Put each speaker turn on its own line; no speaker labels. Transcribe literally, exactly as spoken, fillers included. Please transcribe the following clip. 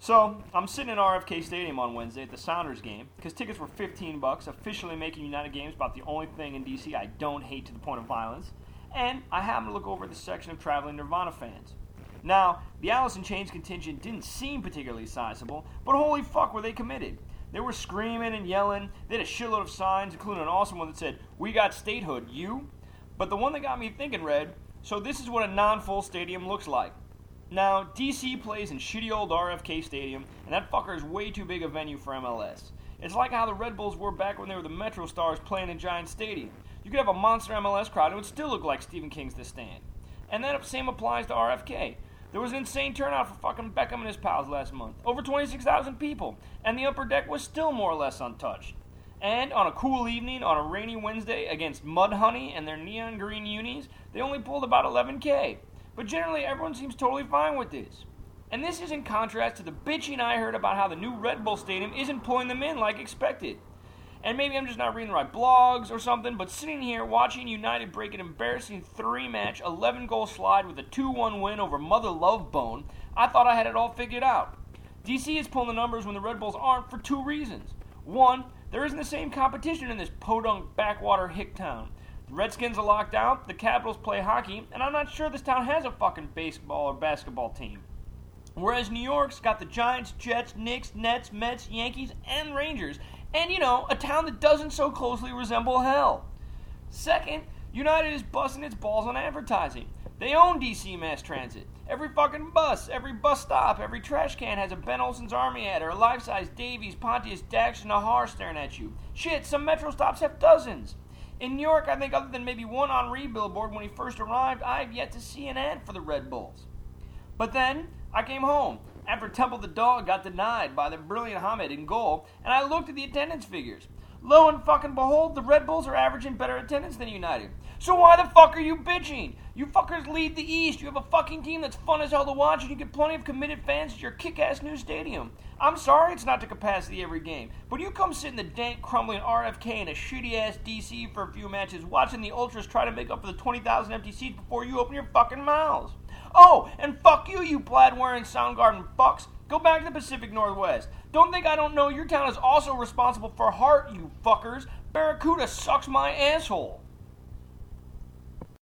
So, I'm sitting in R F K Stadium on Wednesday at the Sounders game, because tickets were fifteen bucks, officially making United games about the only thing in D C I don't hate to the point of violence, and I happened to look over at the section of traveling Nirvana fans. Now, the Alice in Chains contingent didn't seem particularly sizable, but holy fuck were they committed. They were screaming and yelling, they had a shitload of signs, including an awesome one that said, "We got statehood, you?" But the one that got me thinking read, "So this is what a non-full stadium looks like." Now, D C plays in shitty old R F K Stadium, and that fucker is way too big a venue for M L S. It's like how the Red Bulls were back when they were the Metro Stars playing in Giant Stadium. You could have a monster M L S crowd and it would still look like Stephen King's The Stand. And that same applies to R F K. There was an insane turnout for fucking Beckham and his pals last month. Over twenty-six thousand people, and the upper deck was still more or less untouched. And on a cool evening, on a rainy Wednesday, against Mudhoney and their neon green unis, they only pulled about eleven K. But generally, everyone seems totally fine with this. And this is in contrast to the bitching I heard about how the new Red Bull Stadium isn't pulling them in like expected. And maybe I'm just not reading the right blogs or something, but sitting here watching United break an embarrassing three-match, eleven-goal slide with a two one win over Mother Love Bone, I thought I had it all figured out. D C is pulling the numbers when the Red Bulls aren't for two reasons. One, there isn't the same competition in this podunk backwater hick town. The Redskins are locked out, the Capitals play hockey, and I'm not sure this town has a fucking baseball or basketball team. Whereas New York's got the Giants, Jets, Knicks, Nets, Mets, Yankees, and Rangers, and, you know, a town that doesn't so closely resemble hell. Second, United is busting its balls on advertising. They own D C mass transit. Every fucking bus, every bus stop, every trash can has a Ben Olsen's Army ad or a life-size Davies, Pontius, Dax, and Nahar staring at you. Shit, some metro stops have dozens. In New York, I think other than maybe one Henri billboard when he first arrived, I've yet to see an ad for the Red Bulls. But then, I came home, after Temple the Dog got denied by the brilliant Hamed in goal, and I looked at the attendance figures. Lo and fucking behold, the Red Bulls are averaging better attendance than United. So why the fuck are you bitching? You fuckers lead the East. You have a fucking team that's fun as hell to watch, and you get plenty of committed fans at your kick-ass new stadium. I'm sorry it's not to capacity every game, but you come sit in the dank, crumbling R F K in a shitty-ass D C for a few matches, watching the Ultras try to make up for the twenty thousand empty seats before you open your fucking mouths. Oh, and fuck you, you plaid-wearing Soundgarden fucks. Go back to the Pacific Northwest. Don't think I don't know your town is also responsible for heart, you fuckers. Barracuda sucks my asshole.